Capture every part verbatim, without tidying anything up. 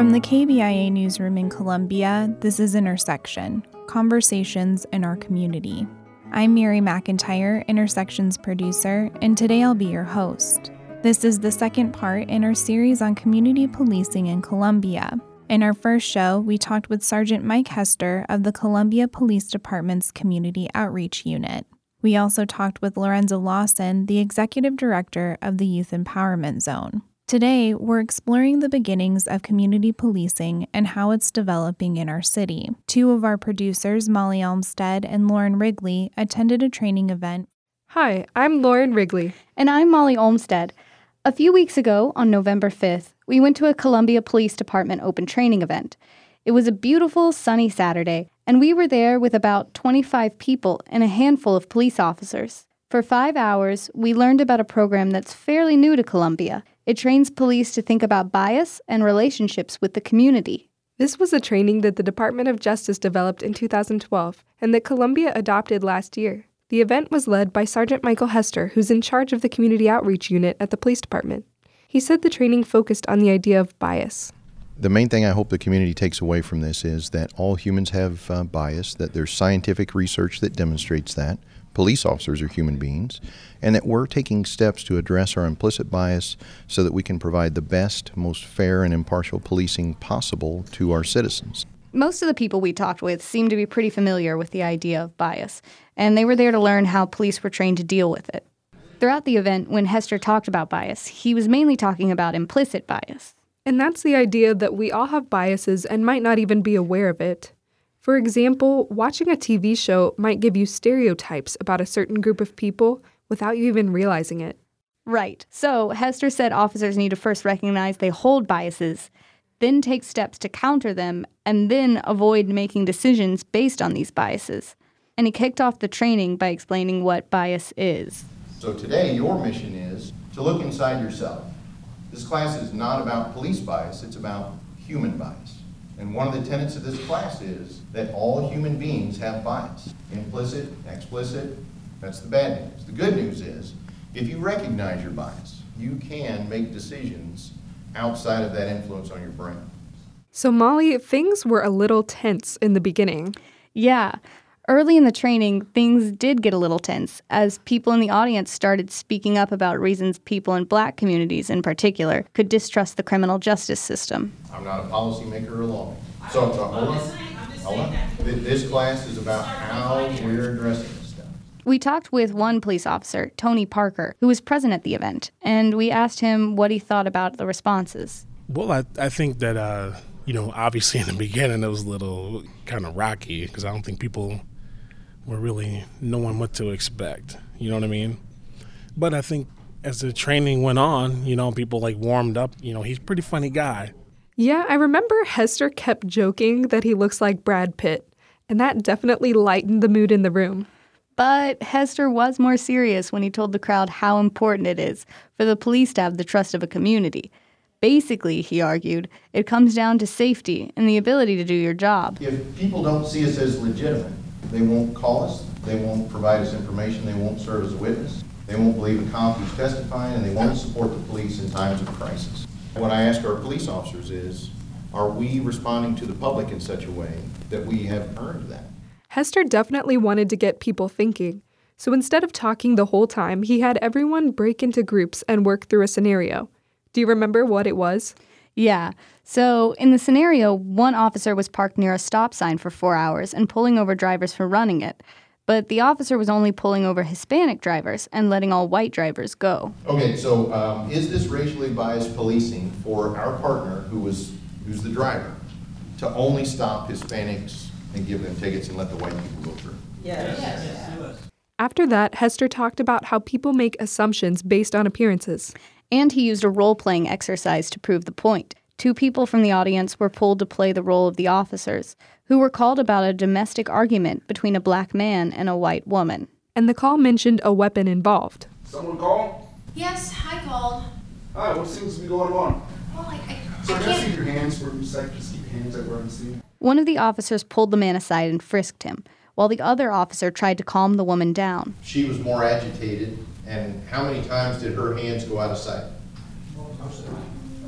From the K B I A newsroom in Columbia, this is Intersection, Conversations in Our Community. I'm Mary McIntyre, Intersection's producer, and today I'll be your host. This is the second part in our series on community policing in Columbia. In our first show, we talked with Sergeant Mike Hester of the Columbia Police Department's Community Outreach Unit. We also talked with Lorenzo Lawson, the Executive Director of the Youth Empowerment Zone. Today, we're exploring the beginnings of community policing and how it's developing in our city. Two of our producers, Molly Olmstead and Lauren Wrigley, attended a training event. Hi, I'm Lauren Wrigley. And I'm Molly Olmstead. A few weeks ago, on November fifth, we went to a Columbia Police Department open training event. It was a beautiful, sunny Saturday, and we were there with about twenty-five people and a handful of police officers. For five hours, we learned about a program that's fairly new to Columbia. It trains police to think about bias and relationships with the community. This was a training that the Department of Justice developed in two thousand twelve and that Columbia adopted last year. The event was led by Sergeant Michael Hester, who's in charge of the Community Outreach Unit at the police department. He said the training focused on the idea of bias. The main thing I hope the community takes away from this is that all humans have uh, bias, that there's scientific research that demonstrates that. Police officers are human beings, and that we're taking steps to address our implicit bias so that we can provide the best, most fair, and impartial policing possible to our citizens. Most of the people we talked with seemed to be pretty familiar with the idea of bias, and they were there to learn how police were trained to deal with it. Throughout the event, when Hester talked about bias, he was mainly talking about implicit bias. And that's the idea that we all have biases and might not even be aware of it. For example, watching a T V show might give you stereotypes about a certain group of people without you even realizing it. Right. So Hester said officers need to first recognize they hold biases, then take steps to counter them, and then avoid making decisions based on these biases. And he kicked off the training by explaining what bias is. So today, your mission is to look inside yourself. This class is not about police bias, it's about human bias. And one of the tenets of this class is that all human beings have bias. Implicit, explicit, that's the bad news. The good news is, if you recognize your bias, you can make decisions outside of that influence on your brain. So Molly, things were a little tense in the beginning. Yeah. Early in the training, things did get a little tense as people in the audience started speaking up about reasons people in black communities in particular could distrust the criminal justice system. I'm not a policymaker or lawmaker. So, so hold on. Hold on. This class is about how we're addressing this stuff. We talked with one police officer, Tony Parker, who was present at the event, and we asked him what he thought about the responses. Well, I, I think that, uh, you know, obviously in the beginning it was a little kind of rocky because I don't think people were really knowing what to expect. You know what I mean? But I think as the training went on, you know, people like warmed up. You know, he's a pretty funny guy. Yeah, I remember Hester kept joking that he looks like Brad Pitt, and that definitely lightened the mood in the room. But Hester was more serious when he told the crowd how important it is for the police to have the trust of a community. Basically, he argued, it comes down to safety and the ability to do your job. If people don't see us as legitimate, they won't call us, they won't provide us information, they won't serve as a witness, they won't believe a cop who's testifying, and they won't support the police in times of crisis. What I ask our police officers is, are we responding to the public in such a way that we have earned that? Hester definitely wanted to get people thinking. So instead of talking the whole time, he had everyone break into groups and work through a scenario. Do you remember what it was? Yeah. So in the scenario, one officer was parked near a stop sign for four hours and pulling over drivers for running it. But the officer was only pulling over Hispanic drivers and letting all white drivers go. Okay, so um, is this racially biased policing for our partner, who was who's the driver, to only stop Hispanics and give them tickets and let the white people go through? Yes. Yes. Yes. Yes. After that, Hester talked about how people make assumptions based on appearances. And he used a role-playing exercise to prove the point. Two people from the audience were pulled to play the role of the officers, who were called about a domestic argument between a black man and a white woman. And the call mentioned a weapon involved. Someone call? Yes, I called. Hi, what seems to be going on? Well, I, I, so I can I can't... see your hands for a sec? Just keep your hands like we're on the scene. One of the officers pulled the man aside and frisked him, while the other officer tried to calm the woman down. She was more agitated, and how many times did her hands go out of sight? And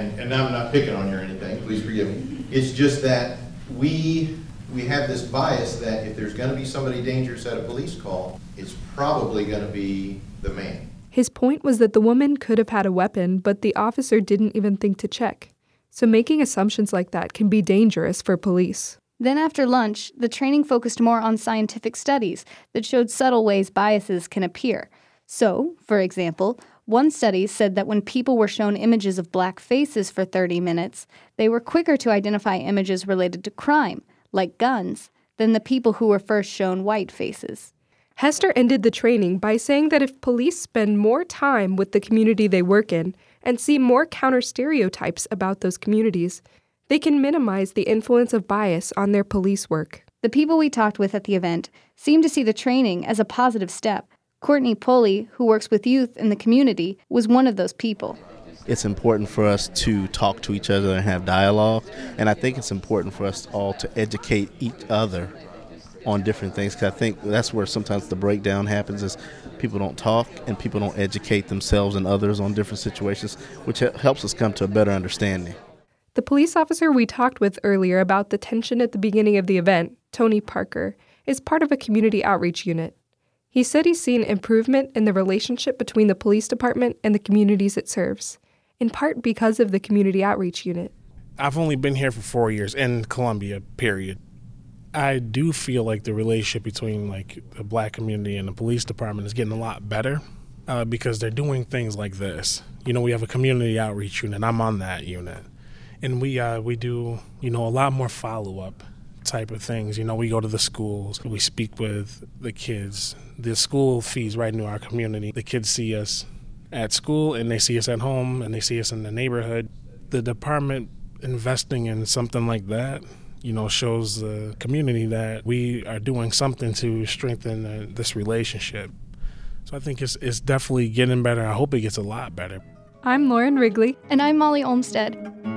And, and I'm not picking on you or anything, please forgive me. It's just that we, we have this bias that if there's gonna be somebody dangerous at a police call, it's probably gonna be the man. His point was that the woman could have had a weapon, but the officer didn't even think to check. So making assumptions like that can be dangerous for police. Then after lunch, the training focused more on scientific studies that showed subtle ways biases can appear. So, for example, one study said that when people were shown images of black faces for thirty minutes, they were quicker to identify images related to crime, like guns, than the people who were first shown white faces. Hester ended the training by saying that if police spend more time with the community they work in and see more counter-stereotypes about those communities, they can minimize the influence of bias on their police work. The people we talked with at the event seemed to see the training as a positive step. Courtney Pulley, who works with youth in the community, was one of those people. It's important for us to talk to each other and have dialogue, and I think it's important for us all to educate each other on different things, because I think that's where sometimes the breakdown happens, is people don't talk and people don't educate themselves and others on different situations, which helps us come to a better understanding. The police officer we talked with earlier about the tension at the beginning of the event, Tony Parker, is part of a community outreach unit. He said he's seen improvement in the relationship between the police department and the communities it serves, in part because of the community outreach unit. I've only been here for four years in Columbia, period. I do feel like the relationship between like the black community and the police department is getting a lot better uh, because they're doing things like this. You know, we have a community outreach unit. I'm on that unit. And we uh, we do, you know, a lot more follow-up type of things. You know, we go to the schools. We speak with the kids. The school feeds right into our community. The kids see us at school and they see us at home and they see us in the neighborhood. The department investing in something like that, you know, shows the community that we are doing something to strengthen uh, this relationship. So I think it's it's definitely getting better. I hope it gets a lot better. I'm Lauren Wrigley. And I'm Molly Olmstead.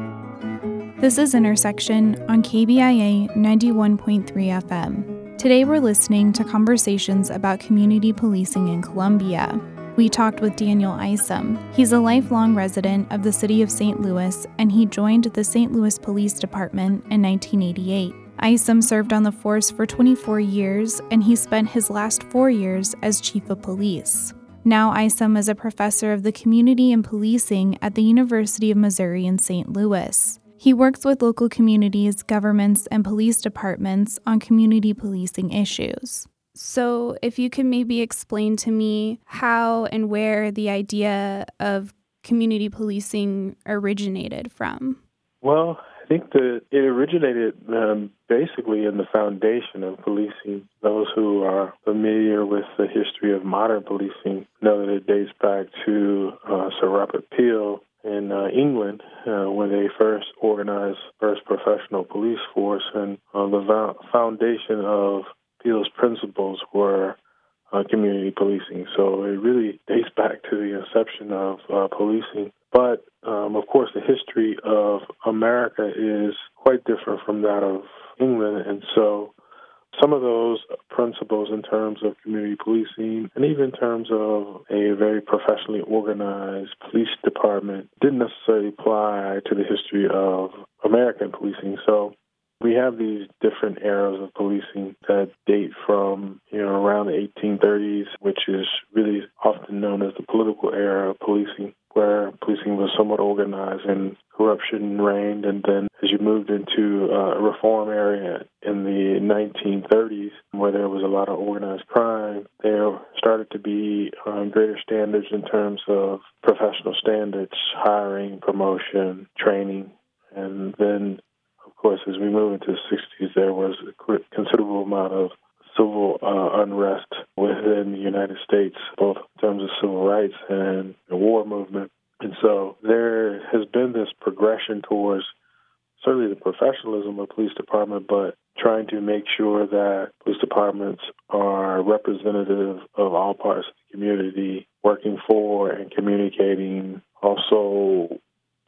This is Intersection on K B I A ninety-one point three F M. Today we're listening to conversations about community policing in Columbia. We talked with Daniel Isom. He's a lifelong resident of the city of Saint Louis, and he joined the Saint Louis Police Department in nineteen eighty-eight. Isom served on the force for twenty-four years, and he spent his last four years as chief of police. Now Isom is a professor of the community and policing at the University of Missouri in Saint Louis. He works with local communities, governments, and police departments on community policing issues. So if you could maybe explain to me how and where the idea of community policing originated from. Well, I think that it originated um, basically in the foundation of policing. Those who are familiar with the history of modern policing know that it dates back to uh, Sir Robert Peel in uh, England uh, when they first organized first professional police force, and uh, the vo- foundation of Peel's principles were uh, community policing. So it really dates back to the inception of uh, policing. But, um, of course, the history of America is quite different from that of England. And so some of those principles in terms of community policing and even in terms of a very professionally organized police department didn't necessarily apply to the history of American policing. So we have these different eras of policing that date from, you know, around the eighteen thirties, which is really often known as the political era of policing, where policing was somewhat organized and corruption reigned. And then as you moved into uh, a reform area in the nineteen thirties, where there was a lot of organized crime, there started to be um, greater standards in terms of professional standards, hiring, promotion, training. And then, of course, as we move into the sixties, there was a considerable amount of civil uh, unrest within the United States, both in terms of civil rights and the war movement. And so there has been this progression towards certainly the professionalism of the police department, but trying to make sure that police departments are representative of all parts of the community, working for and communicating, also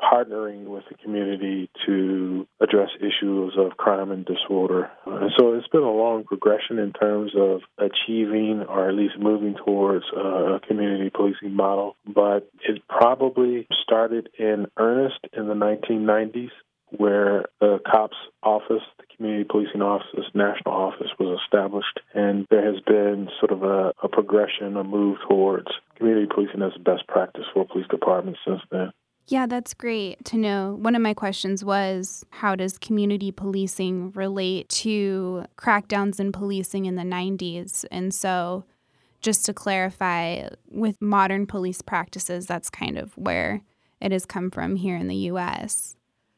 partnering with the community to address issues of crime and disorder. And so it's been a long progression in terms of achieving or at least moving towards a community policing model. But it probably started in earnest in the nineteen nineties, where the COPS office, the Community Policing Office, national office, was established. And there has been sort of a, a progression, a move towards community policing as best practice for police departments since then. Yeah, that's great to know. One of my questions was, how does community policing relate to crackdowns in policing in the nineties? And so just to clarify, with modern police practices, that's kind of where it has come from here in the U S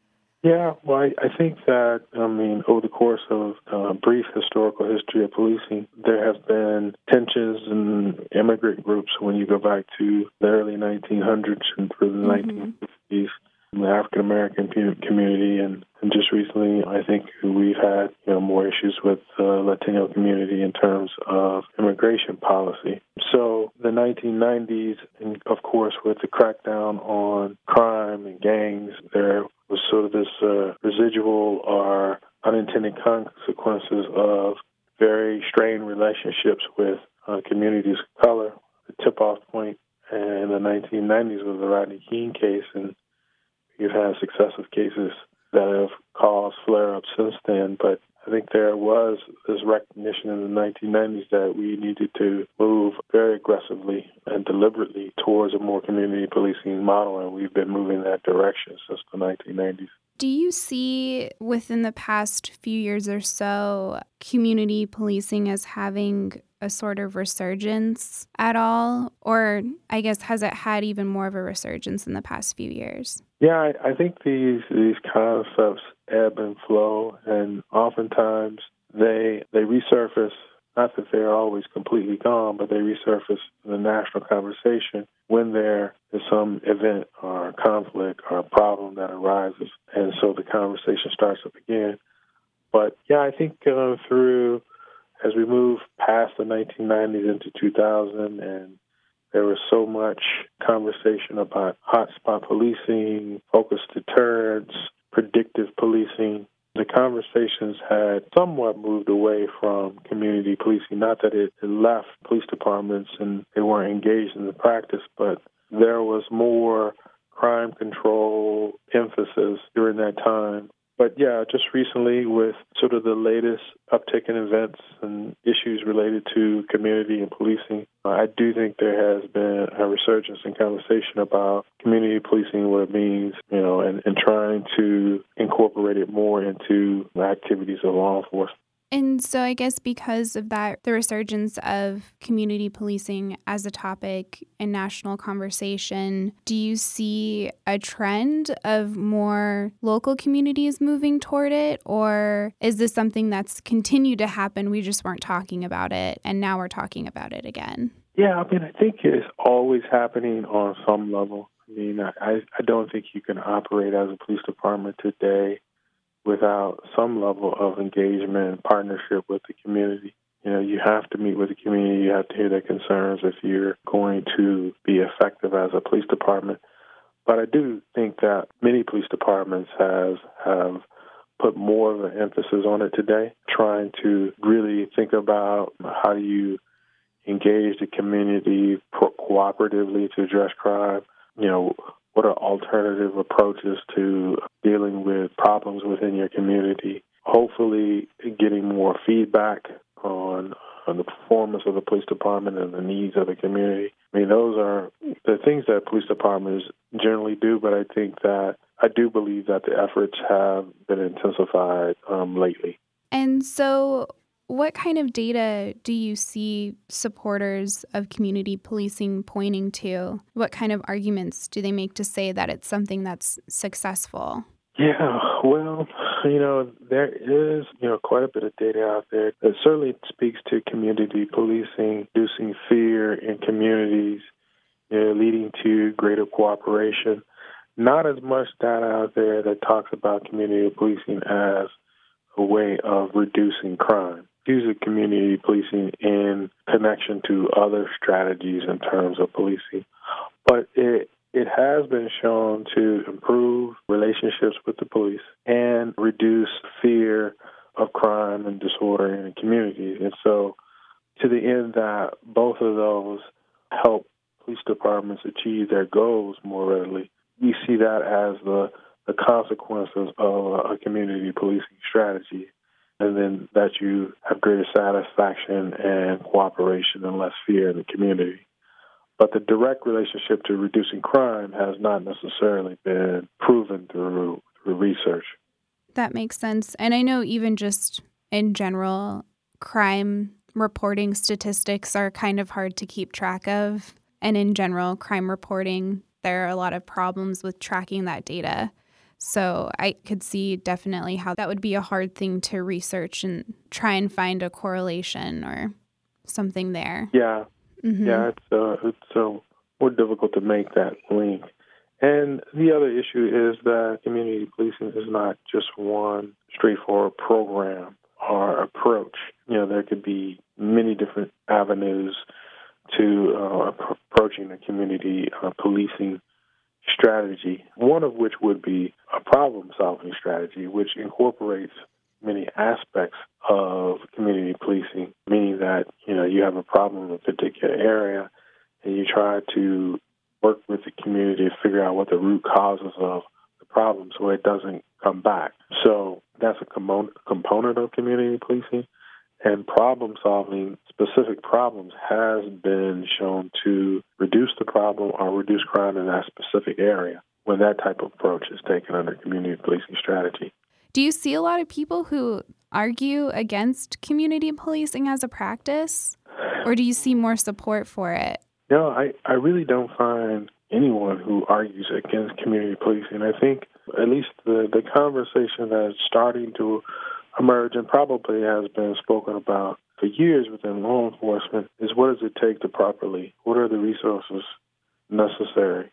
Yeah, well, I, I think that, I mean, over the course of a brief historical history of policing, there have been tensions in immigrant groups when you go back to the early nineteen hundreds and through the mm-hmm. nineteen fifties, in the African-American community, and, and just recently, I think we've had, you know, more issues with the Latino community in terms of immigration policy. So the nineteen nineties, and of course, with the crackdown on crime and gangs, there was sort of this uh, residual or unintended consequences of very strained relationships with uh, communities of color. The tip-off point in the nineteen nineties was the Rodney King case, and you've had successive cases that have caused flare-ups since then. But I think there was this recognition in the nineteen nineties that we needed to move very aggressively and deliberately towards a more community policing model, and we've been moving that direction since the nineteen nineties. Do you see within the past few years or so community policing as having a sort of resurgence at all? Or I guess has it had even more of a resurgence in the past few years? Yeah, I, I think these these concepts ebb and flow, and oftentimes they they resurface. Not that they're always completely gone, but they resurface in the national conversation when there is some event or conflict or a problem that arises. And so the conversation starts up again. But, yeah, I think uh, through, as we move past the nineteen nineties into two thousand, and there was so much conversation about hotspot policing, focused deterrence, predictive policing, the conversations had somewhat moved away from community policing. Not that it, it left police departments and they weren't engaged in the practice, but there was more crime control emphasis during that time. But yeah, just recently with sort of the latest uptick in events and issues related to community and policing, I do think there has been a resurgence in conversation about community policing, what it means, you know, and, and trying to incorporate it more into the activities of law enforcement. And so I guess because of that, the resurgence of community policing as a topic in national conversation, do you see a trend of more local communities moving toward it? Or is this something that's continued to happen? We just weren't talking about it, and now we're talking about it again. Yeah, I mean, I think it's always happening on some level. I mean, I, I don't think you can operate as a police department today without some level of engagement and partnership with the community. You know, you have to meet with the community, you have to hear their concerns if you're going to be effective as a police department. But I do think that many police departments has have put more of an emphasis on it today, trying to really think about how do you engage the community cooperatively to address crime. You know, what are alternative approaches to dealing with problems within your community? Hopefully getting more feedback on, on the performance of the police department and the needs of the community. I mean, those are the things that police departments generally do, but I think that I do believe that the efforts have been intensified um, lately. And so what kind of data do you see supporters of community policing pointing to? What kind of arguments do they make to say that it's something that's successful? Yeah, well, you know, there is, you know, quite a bit of data out there that certainly speaks to community policing, reducing fear in communities, you know, leading to greater cooperation. Not as much data out there that talks about community policing as a way of reducing crime. Use of community policing in connection to other strategies in terms of policing. But it It has been shown to improve relationships with the police and reduce fear of crime and disorder in the community. And so to the end that both of those help police departments achieve their goals more readily, we see that as the, the consequences of a community policing strategy, and then that you have greater satisfaction and cooperation and less fear in the community. But the direct relationship to reducing crime has not necessarily been proven through, through research. That makes sense. And I know even just in general, crime reporting statistics are kind of hard to keep track of. And in general, crime reporting, there are a lot of problems with tracking that data. So I could see definitely how that would be a hard thing to research and try and find a correlation or something there. Yeah. Mm-hmm. Yeah, it's uh, it's uh, more difficult to make that link. And the other issue is that community policing is not just one straightforward program or approach. You know, there could be many different avenues to uh, approaching the community uh, policing strategy, one of which would be a problem-solving strategy, which incorporates many aspects of community policing, meaning that, you know, you have a problem in a particular area and you try to work with the community to figure out what the root causes of the problem so it doesn't come back. So that's a com- component of community policing. And problem-solving specific problems has been shown to reduce the problem or reduce crime in that specific area when that type of approach is taken under community policing strategy. Do you see a lot of people who argue against community policing as a practice, or do you see more support for it? No, I, I really don't find anyone who argues against community policing. I think at least the, the conversation that's starting to emerge and probably has been spoken about for years within law enforcement is what does it take to properly, what are the resources necessary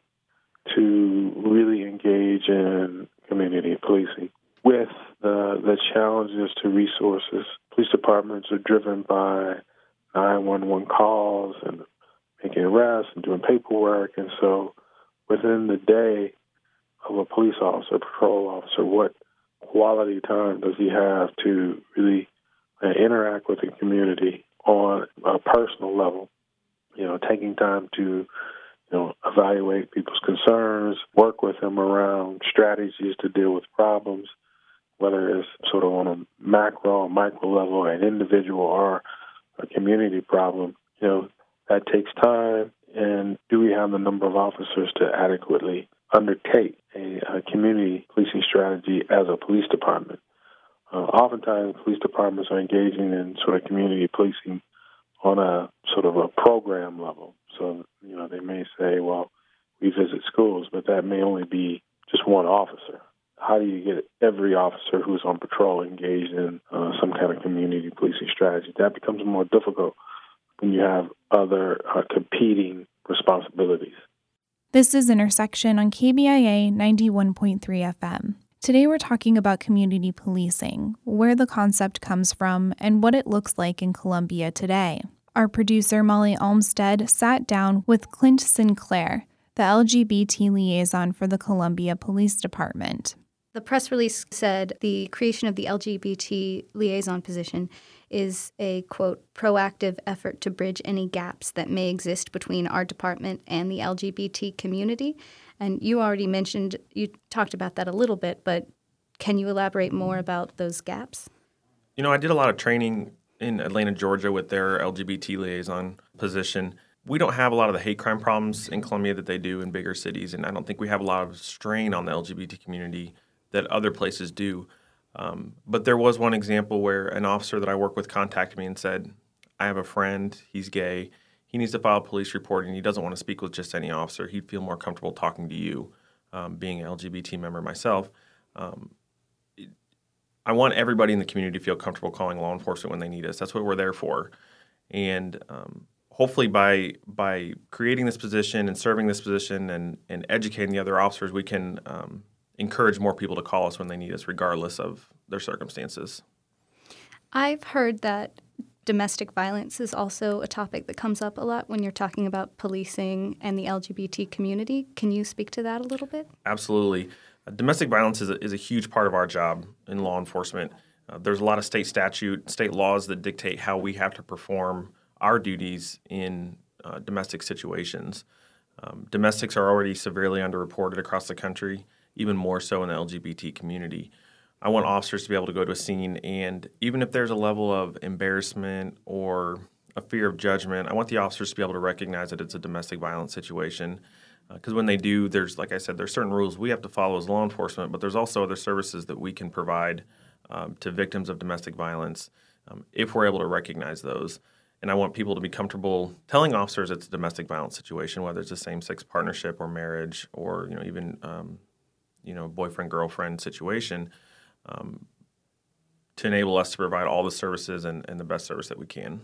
to really engage in community policing. With the the challenges to resources, police departments are driven by nine one one calls and making arrests and doing paperwork. And so within the day of a police officer, patrol officer, what quality time does he have to really uh, interact with the community on a personal level? You know, taking time to, you know, evaluate people's concerns, work with them around strategies to deal with problems, whether it's sort of on a macro or micro level, an individual or a community problem. You know, that takes time. And do we have the number of officers to adequately undertake a, a community policing strategy as a police department? Uh, oftentimes, police departments are engaging in sort of community policing on a sort of a program level. So, you know, they may say, well, we visit schools, but that may only be just one officer. How do you get every officer who's on patrol engaged in uh, some kind of community policing strategy? That becomes more difficult when you have other uh, competing responsibilities. This is Intersection on K B I A ninety-one point three F M. Today we're talking about community policing, where the concept comes from, and what it looks like in Columbia today. Our producer, Molly Olmstead, sat down with Clint Sinclair, the L G B T liaison for the Columbia Police Department. The press release said the creation of the L G B T liaison position is a, quote, proactive effort to bridge any gaps that may exist between our department and the L G B T community. And you already mentioned, you talked about that a little bit, but can you elaborate more about those gaps? You know, I did a lot of training in Atlanta, Georgia with their L G B T liaison position. We don't have a lot of the hate crime problems in Columbia that they do in bigger cities, and I don't think we have a lot of strain on the L G B T community that other places do. Um, but there was one example where an officer that I work with contacted me and said, I have a friend, he's gay, he needs to file a police report and he doesn't want to speak with just any officer. He'd feel more comfortable talking to you, um, being an L G B T member myself. Um, I want everybody in the community to feel comfortable calling law enforcement when they need us. That's what we're there for. And um, hopefully by by creating this position and serving this position and, and educating the other officers, we can um, encourage more people to call us when they need us, regardless of their circumstances. I've heard that domestic violence is also a topic that comes up a lot when you're talking about policing and the L G B T community. Can you speak to that a little bit? Absolutely. Uh, domestic violence is a, is a huge part of our job in law enforcement. Uh, there's a lot of state statute, state laws that dictate how we have to perform our duties in uh, domestic situations. Um, domestics are already severely underreported across the country, even more so in the L G B T community. I want officers to be able to go to a scene, and even if there's a level of embarrassment or a fear of judgment, I want the officers to be able to recognize that it's a domestic violence situation. Because uh, when they do, there's, like I said, there's certain rules we have to follow as law enforcement, but there's also other services that we can provide um, to victims of domestic violence um, if we're able to recognize those. And I want people to be comfortable telling officers it's a domestic violence situation, whether it's a same-sex partnership or marriage or, you know, even, um, you know, boyfriend-girlfriend situation. Um, to enable us to provide all the services and, and the best service that we can.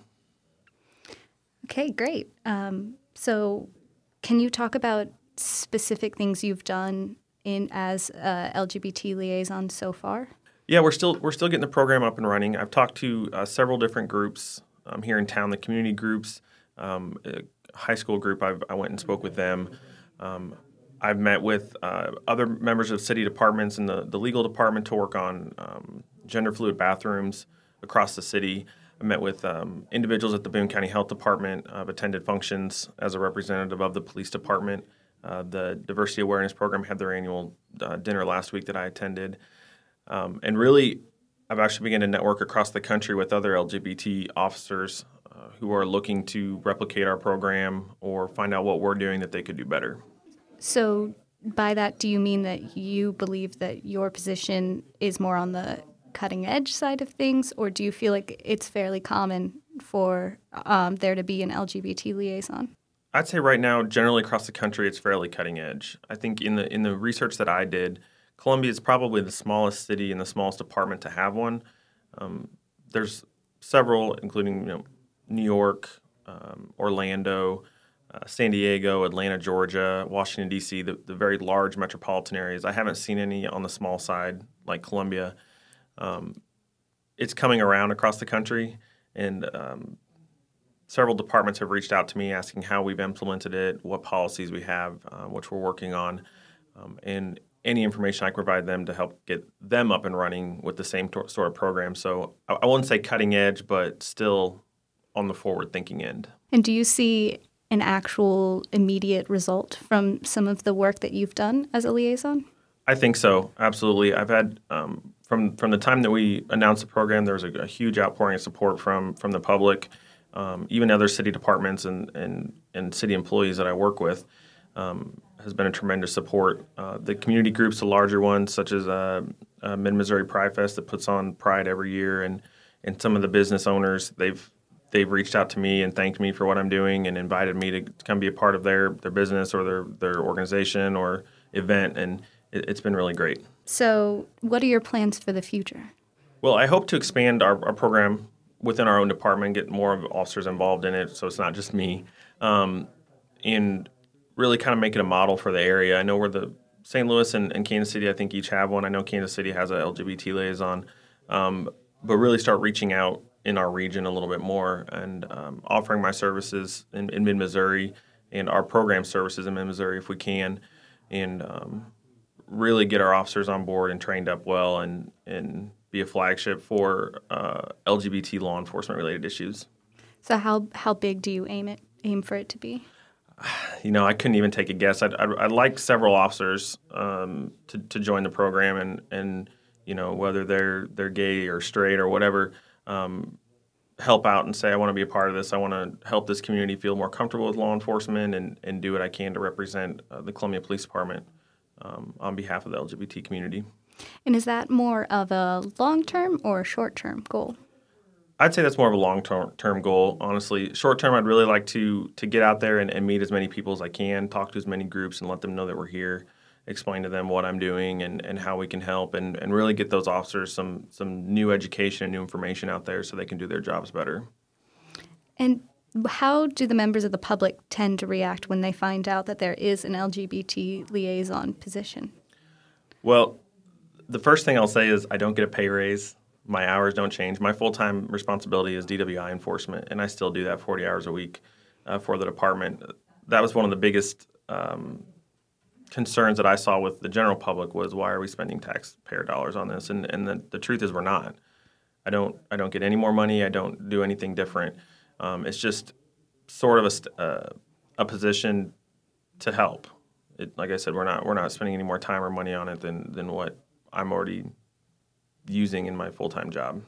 Okay, great. Um, so can you talk about specific things you've done in as a L G B T liaison so far? Yeah, we're still we're still getting the program up and running. I've talked to uh, several different groups um, here in town, the community groups, um, a high school group. I've, I went and spoke with them. Um, I've met with uh, other members of city departments and the, the legal department to work on um, gender fluid bathrooms across the city. I met with um, individuals at the Boone County Health Department. I've attended functions as a representative of the police department. Uh, the Diversity Awareness Program had their annual uh, dinner last week that I attended. Um, and really, I've actually begun to network across the country with other L G B T officers uh, who are looking to replicate our program or find out what we're doing that they could do better. So by that, do you mean that you believe that your position is more on the cutting edge side of things, or do you feel like it's fairly common for um, there to be an L G B T liaison? I'd say right now, generally across the country, it's fairly cutting edge. I think in the in the research that I did, Columbia is probably the smallest city and the smallest department to have one. Um, there's several, including you know, New York, um, Orlando, Uh, San Diego, Atlanta, Georgia, Washington, D C, the, the very large metropolitan areas. I haven't seen any on the small side like Columbia. Um, it's coming around across the country, and um, several departments have reached out to me asking how we've implemented it, what policies we have, uh, which we're working on, um, and any information I can provide them to help get them up and running with the same to- sort of program. So I, I wouldn't say cutting edge, but still on the forward-thinking end. And do you see an actual immediate result from some of the work that you've done as a liaison? I think so, absolutely. I've had, um, from from the time that we announced the program, there was a, a huge outpouring of support from from the public, um, even other city departments and, and, and city employees that I work with. Um, has been a tremendous support. Uh, the community groups, the larger ones, such as uh, uh, Mid-Missouri Pride Fest that puts on Pride every year, and, and some of the business owners, they've They've reached out to me and thanked me for what I'm doing and invited me to come be a part of their, their business or their, their organization or event, and it, it's been really great. So what are your plans for the future? Well, I hope to expand our, our program within our own department, get more of officers involved in it so it's not just me, um, and really kind of make it a model for the area. I know we're the Saint Louis and, and Kansas City, I think, each have one. I know Kansas City has a L G B T liaison, um, but really start reaching out in our region a little bit more and um, offering my services in, in mid-Missouri and our program services in mid-Missouri if we can, and um, really get our officers on board and trained up well and, and be a flagship for uh, L G B T law enforcement related issues. So how how big do you aim it aim for it to be? You know, I couldn't even take a guess. I'd, I'd, I'd like several officers um, to, to join the program and, and you know, whether they're they're gay or straight or whatever, Um, help out and say, I want to be a part of this. I want to help this community feel more comfortable with law enforcement and, and do what I can to represent uh, the Columbia Police Department um, on behalf of the L G B T community. And is that more of a long-term or a short-term goal? I'd say that's more of a long-term goal, honestly. Short-term, I'd really like to to get out there and, and meet as many people as I can, talk to as many groups and let them know that we're here, explain to them what I'm doing and, and how we can help, and, and really get those officers some some new education and new information out there so they can do their jobs better. And how do the members of the public tend to react when they find out that there is an L G B T liaison position? Well, the first thing I'll say is I don't get a pay raise. My hours don't change. My full-time responsibility is D W I enforcement, and I still do that forty hours a week uh, for the department. That was one of the biggest um, concerns that I saw with the general public was, why are we spending taxpayer dollars on this? And and the, the truth is, we're not. I don't I don't get any more money. I don't do anything different. Um, it's just sort of a st- uh, a position to help. It, like I said, we're not we're not spending any more time or money on it than than what I'm already using in my full-time job.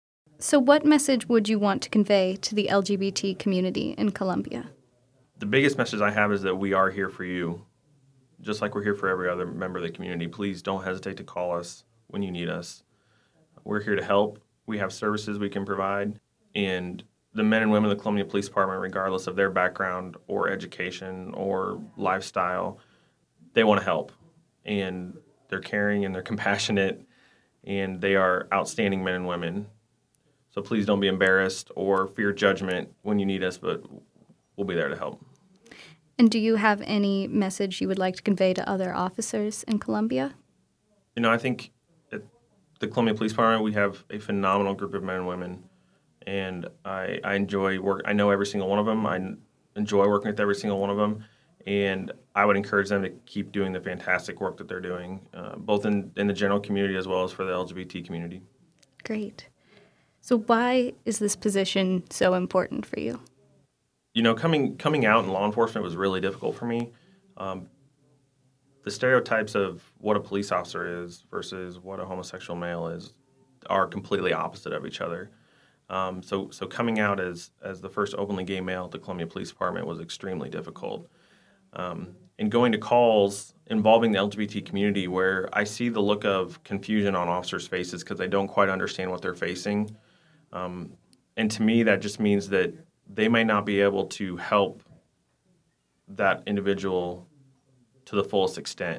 So what message would you want to convey to the L G B T community in Columbia? The biggest message I have is that we are here for you, just like we're here for every other member of the community. Please don't hesitate to call us when you need us. We're here to help. We have services we can provide, and the men and women of the Columbia Police Department, regardless of their background or education or lifestyle, they want to help, and they're caring and they're compassionate, and they are outstanding men and women. So please don't be embarrassed or fear judgment when you need us, but we'll be there to help. And do you have any message you would like to convey to other officers in Columbia? You know, I think at the Columbia Police Department, we have a phenomenal group of men and women, and I, I enjoy work. I know every single one of them. I enjoy working with every single one of them, and I would encourage them to keep doing the fantastic work that they're doing, uh, both in, in the general community as well as for the L G B T community. Great. So why is this position so important for you? You know, coming coming out in law enforcement was really difficult for me. Um, the stereotypes of what a police officer is versus what a homosexual male is are completely opposite of each other. Um, so, so coming out as as the first openly gay male at the Columbia Police Department was extremely difficult. Um, and going to calls involving the L G B T community where I see the look of confusion on officers' faces because they don't quite understand what they're facing. Um, and to me, that just means that they may not be able to help that individual to the fullest extent.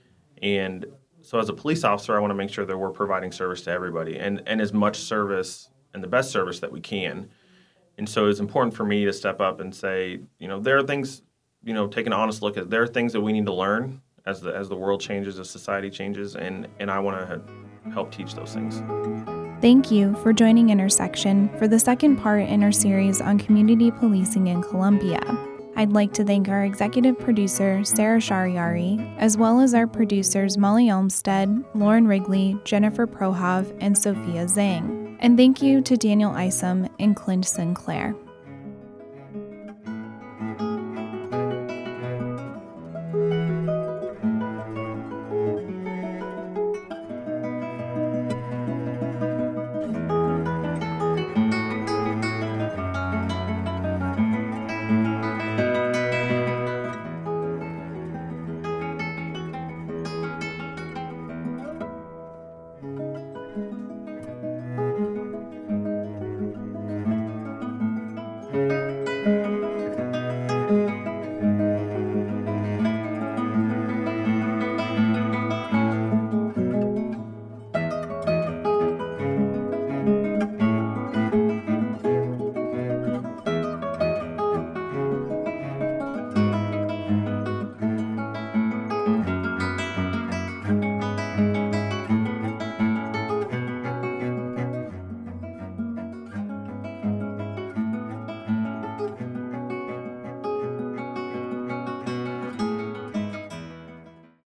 And so as a police officer, I want to make sure that we're providing service to everybody and, and as much service and the best service that we can. And so it's important for me to step up and say, you know, there are things, you know, take an honest look at, there are things that we need to learn as the as the world changes, as society changes, and, and I want to help teach those things. Thank you for joining Intersection for the second part in our series on community policing in Columbia. I'd like to thank our executive producer, Sarah Shariari, as well as our producers Molly Olmstead, Lauren Wrigley, Jennifer Prohov, and Sophia Zhang. And thank you to Daniel Isom and Clint Sinclair.